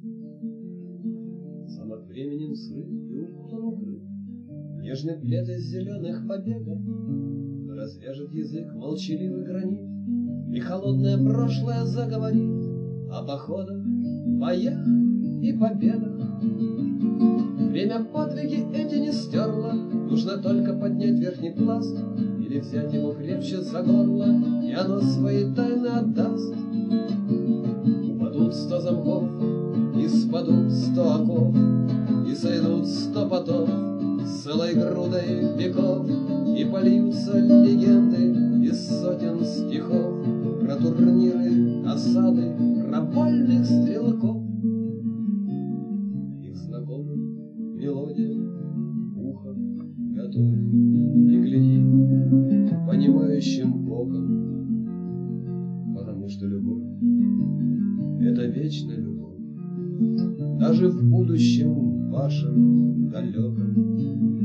Замок временем срыт и укутан укрыт нежный плед из зеленых побегов. Развяжет язык молчаливый гранит, и холодное прошлое заговорит о походах, боях и победах. Время подвиги эти не стерло, нужно только поднять верхний пласт или взять его крепче за горло, и оно свои тайны отдаст. Упадут 100 замков, и спадут 100 оков, и сойдут 100 потов с целой грудой веков, и польются легенды из сотен стихов про турниры, осады, про вольных стрелков. Их знакомым мелодия ухо готовь и гляди понимающим боком, потому что любовь — это вечная любовь, даже в будущем вашем далеком.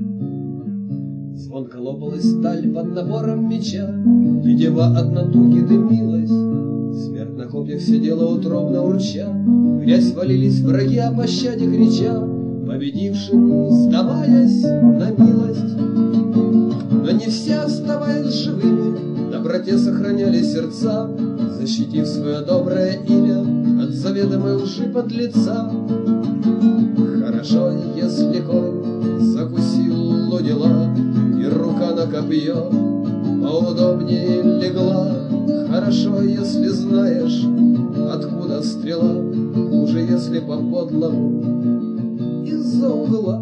Звонко лопалась сталь под напором меча, и дева от натуги дымилась. Смерть на копьях сидела утробно урча, грязь валились враги о пощаде крича, победившим сдаваясь на милость. Но не все, оставаясь живыми, доброте сохраняли сердца, защитив свое доброе имя от заведомой лжи подлеца. Хорошо, если конь закусил удила, и рука на копье поудобнее легла. Хорошо, если знаешь, откуда стрела, хуже, если по-подлому из-за угла.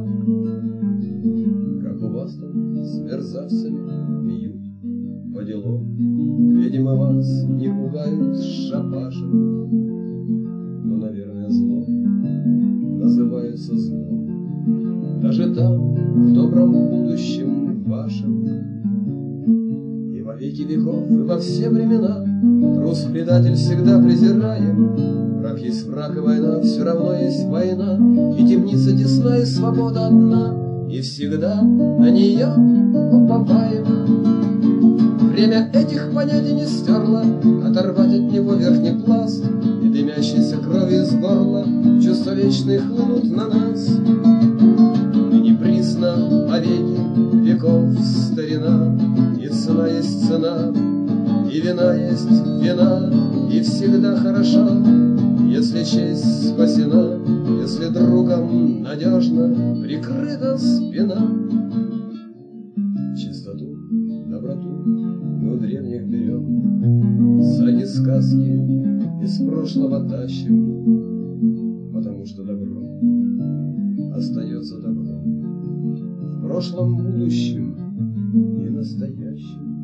Как у вас там с мерзавцами бьют по делу, видимо, вас не пугают шапашем, но, наверное, зло называется злом даже там, в добром будущем вашем. И во веки веков, и во все времена трус-предатель всегда презираем. Враг есть враг, и война все равно есть война, и темница тесна, и свобода одна, и всегда на нее уповаем. Время этих понятий не стерло, оторвать от него верхний пласт, и дымящейся крови из горла чувства вечные хлынут на нас. Ныне присно повеки веков старина, и цена есть цена, и вина есть вина, и всегда хороша, если честь спасена, если другом надежно прикрыта спина. Чистоту, доброту мы у древних берем, саги, сказки из прошлого тащим, потому что добро остается добром в прошлом, будущем и настоящем.